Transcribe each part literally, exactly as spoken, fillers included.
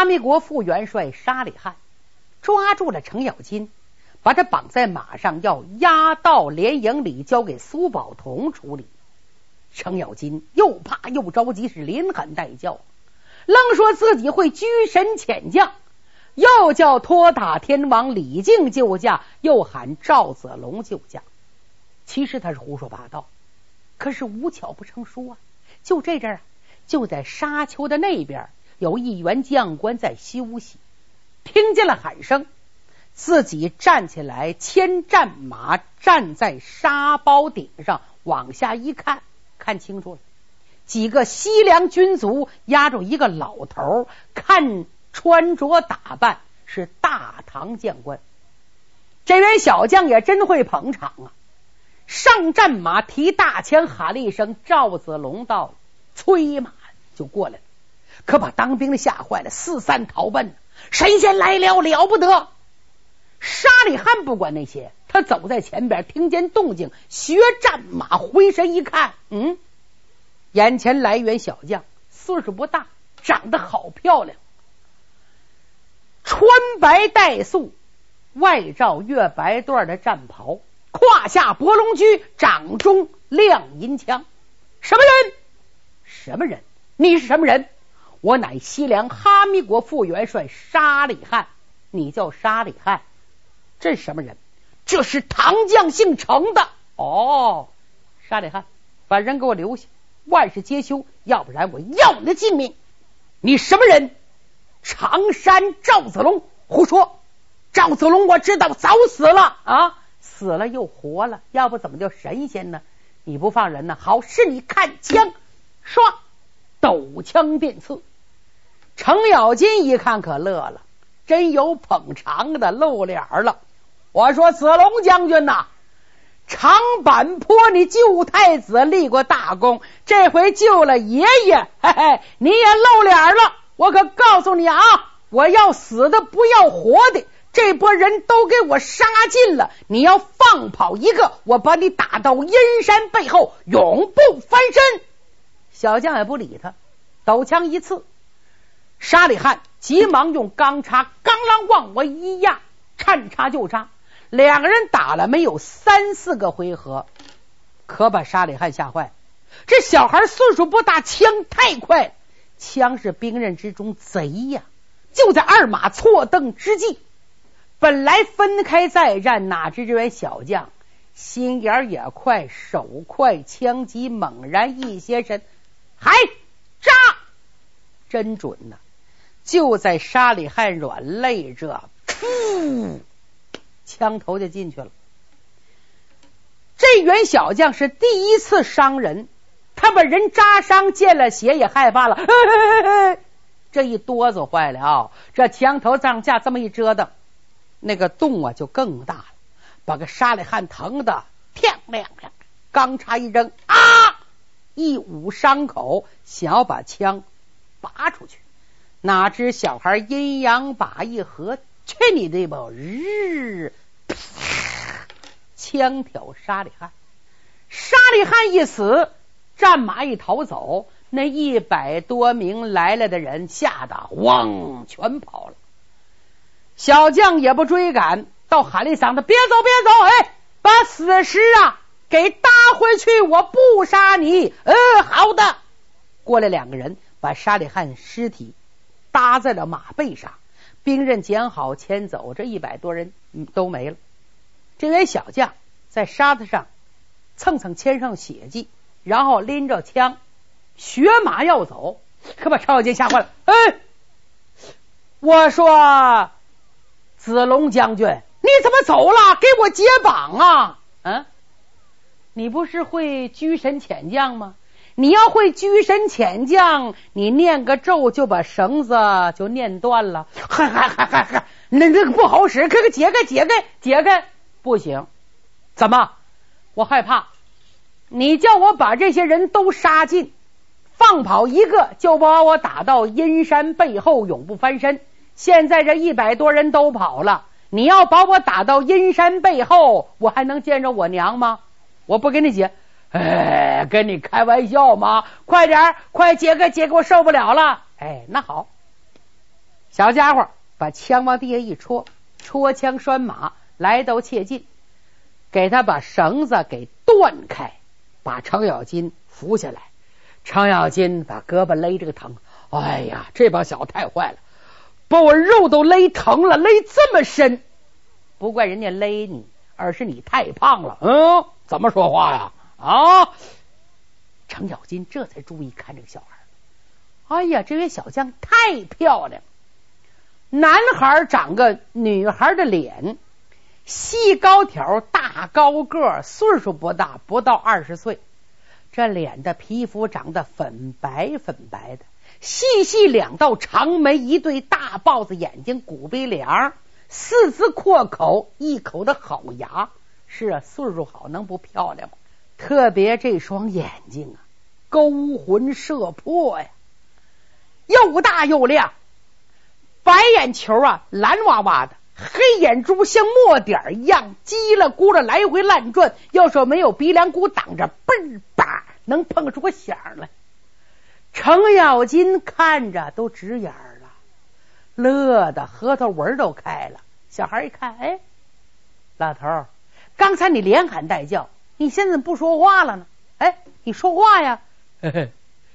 密国副元帅沙里汉抓住了程咬金，把他绑在马上，要押到连营里交给苏宝同处理。程咬金又怕又着急，是连喊带叫，愣说自己会居神遣将，又叫托塔天王李靖救驾，又喊赵子龙救驾。其实他是胡说八道，可是无巧不成书啊！就这阵儿，就在沙丘的那边，有一员将官在休息，听见了喊声，自己站起来，牵战马，站在沙包顶上，往下一看，看清楚了，几个西凉军卒压着一个老头，看穿着打扮是大唐将官。这员小将也真会捧场啊！上战马，提大枪，喊了一声：“赵子龙到了！”催马就过来了，可把当兵的吓坏了，四散逃奔。神仙来了，了不得！沙里汉不管那些，他走在前边，听见动静，学战马，回身一看，嗯，眼前来员小将，岁数不大，长得好漂亮，穿白带素，外罩月白缎的战袍，胯下博龙驹，掌中亮银枪。什么人？什么人？你是什么人？我乃西凉哈密国副元帅沙里汉。你叫沙里汉？这是什么人？这是唐将姓程的。哦，沙里汉，把人给我留下，万事皆休，要不然我要你的性命。你什么人？常山赵子龙。胡说！赵子龙我知道，早死了啊，死了又活了，要不怎么叫神仙呢？你不放人呢？好，是你看枪，唰，抖枪便刺。程咬金一看可乐了，真有捧场的，露脸了。我说子龙将军呐，长坂坡你救太子立过大功，这回救了爷爷，嘿嘿，你也露脸了。我可告诉你啊，我要死的不要活的，这波人都给我杀尽了，你要放跑一个，我把你打到阴山背后，永不翻身。小将也不理他，抖枪一刺。沙里汉急忙用钢叉刚啷往我一压，颤叉就扎。两个人打了没有三四个回合，可把沙里汉吓坏。这小孩岁数不大，枪太快，枪是兵刃之中贼呀！就在二马错蹬之际，本来分开再战，哪知这位小将心眼也快，手快，枪击猛然一些身，还扎，真准呐！就在沙里汉软肋这，噗，枪头就进去了。这员小将是第一次伤人，他把人扎伤，见了血也害怕了，嘿嘿嘿，这一哆嗦坏了啊！这枪头上下这么一折腾，那个洞啊就更大了，把个沙里汉疼的天亮亮，钢叉一扔，啊，一捂伤口，想要把枪拔出去，哪知小孩阴阳把一合，去你这包日，枪挑沙里汉。沙里汉一死，战马一逃走，那一百多名来了的人吓得汪全跑了。小将也不追赶，到喊了一嗓子：“别走别走！哎，把死尸啊给搭回去，我不杀你。”呃，好的。过来两个人把沙里汉尸体搭在了马背上，兵刃捡好牵走，这一百多人都没了。这位小将在沙子上蹭蹭签上血迹，然后拎着枪学马要走，可把程咬金吓坏了。哎，我说子龙将军，你怎么走了？给我解绑啊！嗯，你不是会居神遣将吗？你要会居神遣将，你念个咒就把绳子就念断了。嗨嗨嗨嗨嗨，那那个不好使，可可解开解开解开，不行。怎么？我害怕。你叫我把这些人都杀尽，放跑一个就把我打到阴山背后，永不翻身。现在这一百多人都跑了，你要把我打到阴山背后，我还能见着我娘吗？我不跟你解。哎，跟你开玩笑吗？快点快解开解开，我受不了了。哎，那好。 小家伙把枪往地下一戳，戳枪拴马，来到切近，给他把绳子给断开，把程咬金扶下来。程咬金把胳膊勒这个疼，哎呀，这帮小子太坏了，把我肉都勒疼了，勒这么深。不怪人家勒你，而是你太胖了。嗯，怎么说话呀？啊！程咬金这才注意看这个小孩。哎呀，这位小将太漂亮，男孩长个女孩的脸，细高挑，大高个，岁数不大，不到二十岁。这脸的皮肤长得粉白粉白的，细细两道长眉，一对大豹子眼睛，骨鼻梁，四字阔口，一口的好牙。是啊，岁数好能不漂亮吗？特别这双眼睛啊，勾魂摄魄呀，又大又亮，白眼球啊蓝哇哇的，黑眼珠像墨点一样叽了咕了来回乱转，要说没有鼻梁骨挡着，嘣吧能碰出个响来。程咬金看着都直眼了，乐的核桃纹都开了。小孩一看，哎，老头，刚才你连喊带叫，你现在不说话了呢？哎，你说话呀！嘿嘿，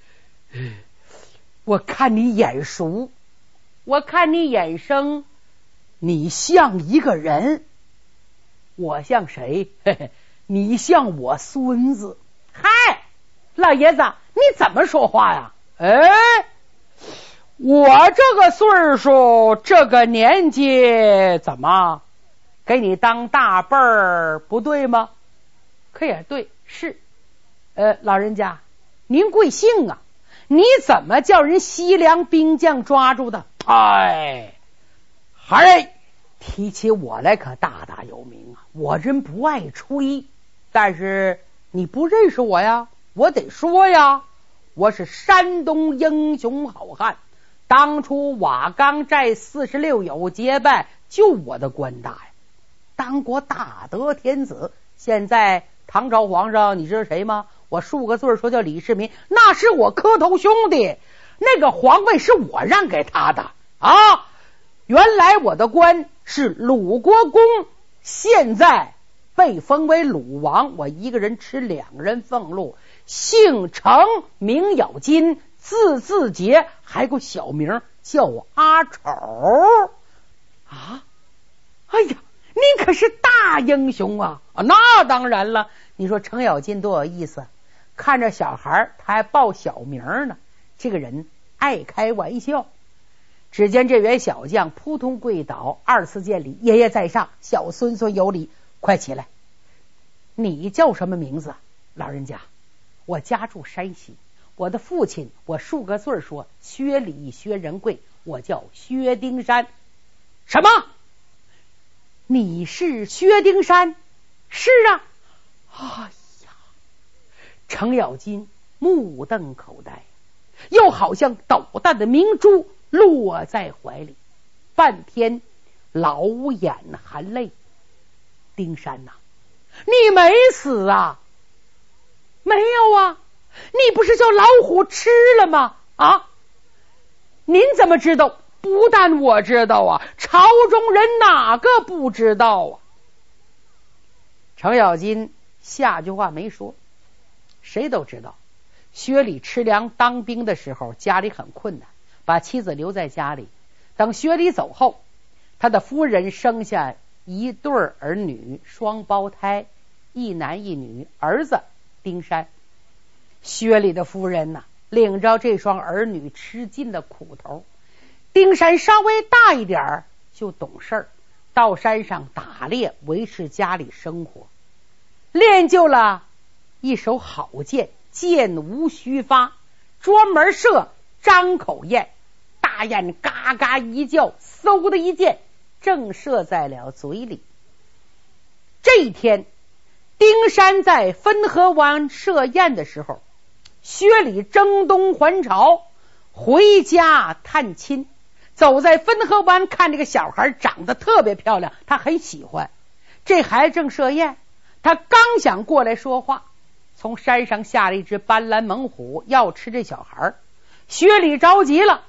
我看你眼熟，我看你眼生，你像一个人。我像谁？嘿嘿，你像我孙子。嗨，老爷子，你怎么说话呀？哎，我这个岁数，这个年纪，怎么给你当大辈儿不对吗？可也对，是。呃，老人家，您贵姓啊？你怎么叫人西凉兵将抓住的？哎，嗨，提起我来可大大有名啊！我真不爱吹，但是你不认识我呀？我得说呀，我是山东英雄好汉，当初瓦岗寨四十六友结拜，就我的官大呀，当国大德天子。现在唐朝皇上你知道谁吗？我数个字说叫李世民，那是我磕头兄弟，那个皇位是我让给他的啊。原来我的官是鲁国公，现在被封为鲁王，我一个人吃两人俸禄，姓程名咬金，字字节，还有小名叫我阿丑啊。哎呀，您可是大英雄啊！啊，那当然了。你说程咬金多有意思，看着小孩他还报小名呢，这个人爱开玩笑。只见这员小将扑通跪倒，二次见礼，爷爷在上，小孙孙有礼，快起来。你叫什么名字？老人家，我家住山西，我的父亲，我数个字说薛礼薛仁贵，我叫薛丁山。什么？你是薛丁山？是啊。哎呀，程咬金目瞪口呆，又好像捣蛋的明珠落在怀里，半天老眼含泪。丁山呐、啊，你没死啊？没有啊，你不是叫老虎吃了吗？啊，您怎么知道？不但我知道啊，朝中人哪个不知道啊？程咬金下句话没说，谁都知道薛礼吃粮当兵的时候家里很困难，把妻子留在家里。等薛礼走后，他的夫人生下一对儿女，双胞胎，一男一女，儿子丁山。薛礼的夫人呐，领着这双儿女吃尽了苦头。丁山稍微大一点就懂事儿，到山上打猎，维持家里生活，练就了一手好箭，箭无虚发，专门射张口雁，大雁嘎嘎一叫，嗖的一箭正射在了嘴里。这一天，丁山在汾河湾射雁的时候，薛礼征东还朝，回家探亲，走在汾河湾，看这个小孩长得特别漂亮，他很喜欢。这孩子正射雁，他刚想过来说话，从山上下了一只斑斓猛虎，要吃这小孩。薛礼着急了，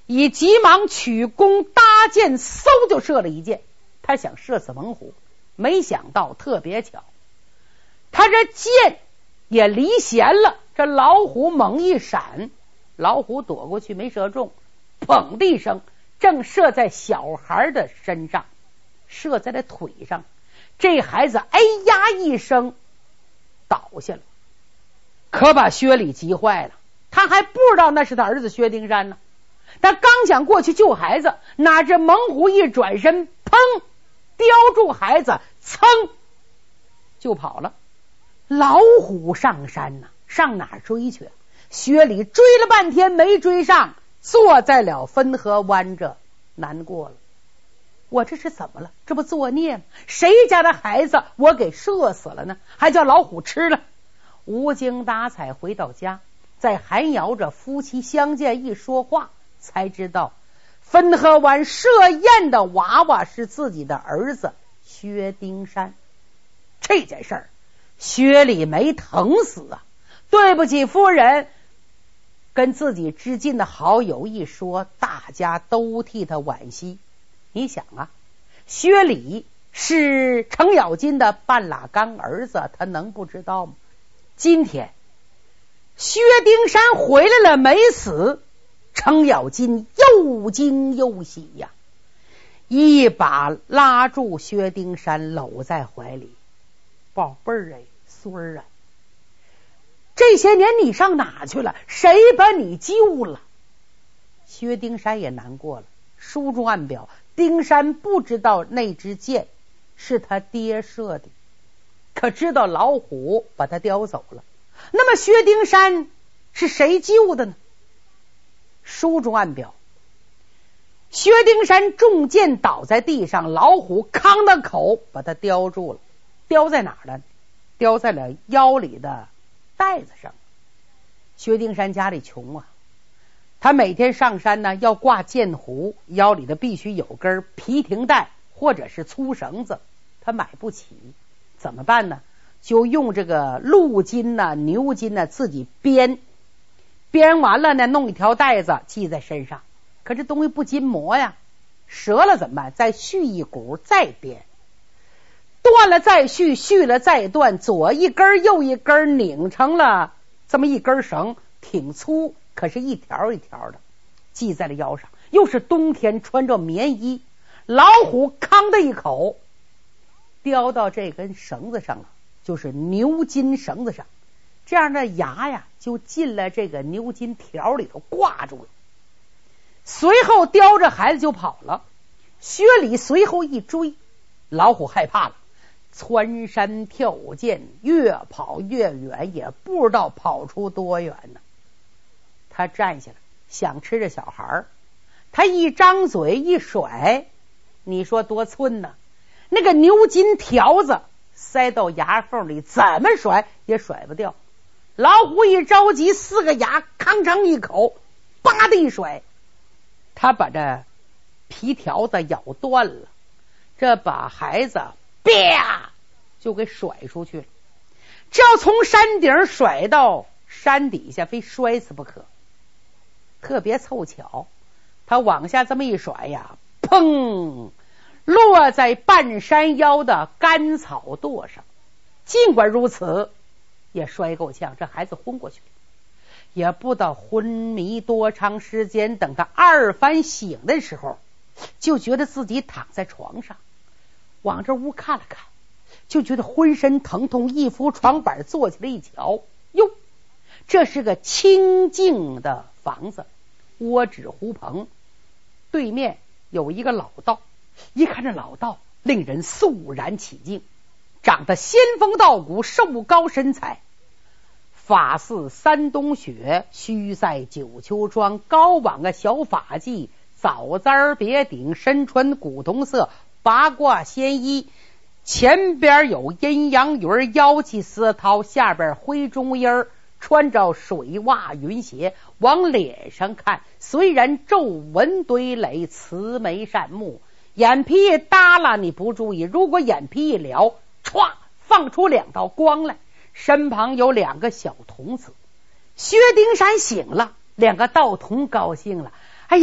已急忙取弓搭箭，嗖就射了一箭。他想射死猛虎，没想到特别巧，他这箭也离弦了，这老虎猛一闪，老虎躲过去没射中，砰的一声，正射在小孩的身上，射在了腿上。这孩子哎呀一声倒下了，可把薛礼急坏了。他还不知道那是他儿子薛丁山呢，他刚想过去救孩子，哪知猛虎一转身，砰，叼住孩子，噌就跑了。老虎上山呢，上哪儿追去？薛礼追了半天没追上，坐在了汾河湾这难过了。我这是怎么了？这不作孽吗？谁家的孩子我给射死了呢？还叫老虎吃了。无精打采回到家，在寒窑着夫妻相见一说话，才知道汾河湾设宴的娃娃是自己的儿子薛丁山。这件事儿薛礼没疼死啊，对不起夫人，跟自己知近的好友一说，大家都替他惋惜。你想啊，薛礼是程咬金的半拉干儿子，他能不知道吗？今天薛丁山回来了没死，程咬金又惊又喜呀，一把拉住薛丁山搂在怀里。宝贝儿哎，孙儿啊，这些年你上哪去了？谁把你救了？薛丁山也难过了。书中暗表，丁山不知道那支箭是他爹射的，可知道老虎把他叼走了。那么薛丁山是谁救的呢？书中暗表，薛丁山中箭倒在地上，老虎康的口把他叼住了。叼在哪儿呢？叼在了腰里的带子上。薛丁山家里穷啊，他每天上山呢要挂箭壶，腰里的必须有根皮停带或者是粗绳子，他买不起，怎么办呢？就用这个鹿筋呢、牛筋呢自己编，编完了呢弄一条带子系在身上。可这东西不筋膜呀，折了怎么办？再续一股再编，断了再续，续了再断，左一根右一根，拧成了这么一根绳，挺粗，可是一条一条的系在了腰上。又是冬天，穿着棉衣，老虎康的一口叼到这根绳子上了，就是牛筋绳子上，这样的牙呀就进了这个牛筋条里头挂住了。随后叼着孩子就跑了。薛礼随后一追，老虎害怕了，蹿山跳涧，越跑越远，也不知道跑出多远呢。他站下来想吃这小孩，他一张嘴一甩，你说多寸呢？那个牛筋条子塞到牙缝里，怎么甩也甩不掉。老虎一着急，四个牙吭哧一口，叭的一甩，他把这皮条子咬断了，这把孩子啪就给甩出去了。这要从山顶甩到山底下，非摔死不可。特别凑巧，他往下这么一甩呀，砰，落在半山腰的干草垛上。尽管如此，也摔够呛，这孩子昏过去了。也不知道昏迷多长时间，等他二番醒的时候，就觉得自己躺在床上，往这屋看了看，就觉得浑身疼痛，一扶床板坐起来一瞧，哟，这是个清静的房子，窝纸胡棚，对面有一个老道。一看这老道，令人肃然起敬，长得仙风道骨，瘦高身材，发似山东雪，须在九秋庄，高挽个小发髻，枣簪别顶，身穿古铜色八卦仙衣，前边有阴阳鱼，腰系丝绦，下边灰中音，穿着水袜云鞋。往脸上看，虽然皱纹堆垒，慈眉善目，眼皮一耷拉你不注意，如果眼皮一撩，歘，放出两道光来。身旁有两个小童子。薛丁山醒了，两个道童高兴了，哎呀，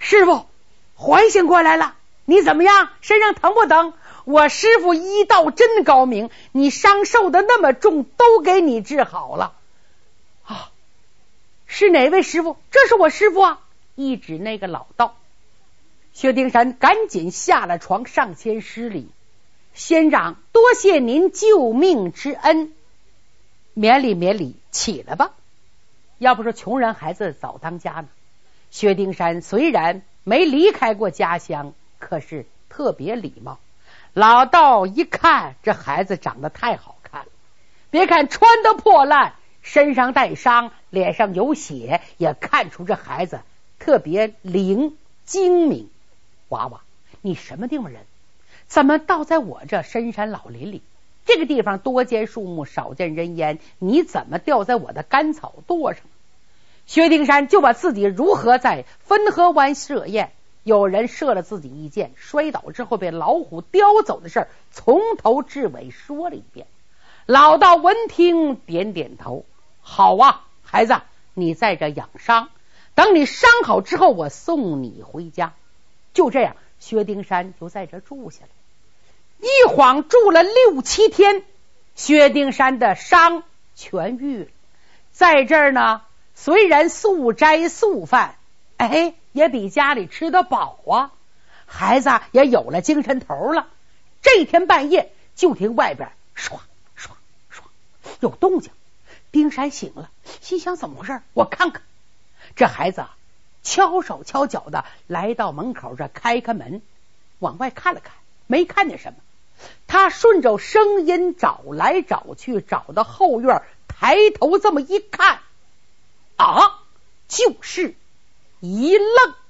师傅，怀醒过来了，你怎么样？身上疼不疼？我师傅医道真高明，你伤受的那么重，都给你治好了啊！是哪位师傅？这是我师傅啊！一指那个老道。薛丁山赶紧下了床，上前施礼：仙长，多谢您救命之恩，免礼免礼，起来吧。要不说穷人孩子早当家呢。薛丁山虽然没离开过家乡，可是特别礼貌。老道一看这孩子长得太好看了，别看穿得破烂，身上带伤，脸上有血，也看出这孩子特别灵精明。娃娃，你什么地方人？怎么倒在我这深山老林里？这个地方多见树木，少见人烟，你怎么掉在我的干草垛上？薛丁山就把自己如何在汾河湾设宴，有人射了自己一箭，摔倒之后被老虎叼走的事儿，从头至尾说了一遍。老道闻听点点头：好啊，孩子，你在这养伤，等你伤好之后，我送你回家。就这样，薛丁山就在这住下了。一晃住了六七天，薛丁山的伤痊愈了。在这儿呢，虽然素斋素饭，哎，也比家里吃得饱啊。孩子也有了精神头了。这天半夜，就听外边唰唰唰有动静。丁山醒了，心想怎么回事？我看看。这孩子啊，敲手敲脚的来到门口，这开开门，往外看了看，没看见什么。他顺着声音找来找去，找到后院，抬头这么一看，啊，就是一愣。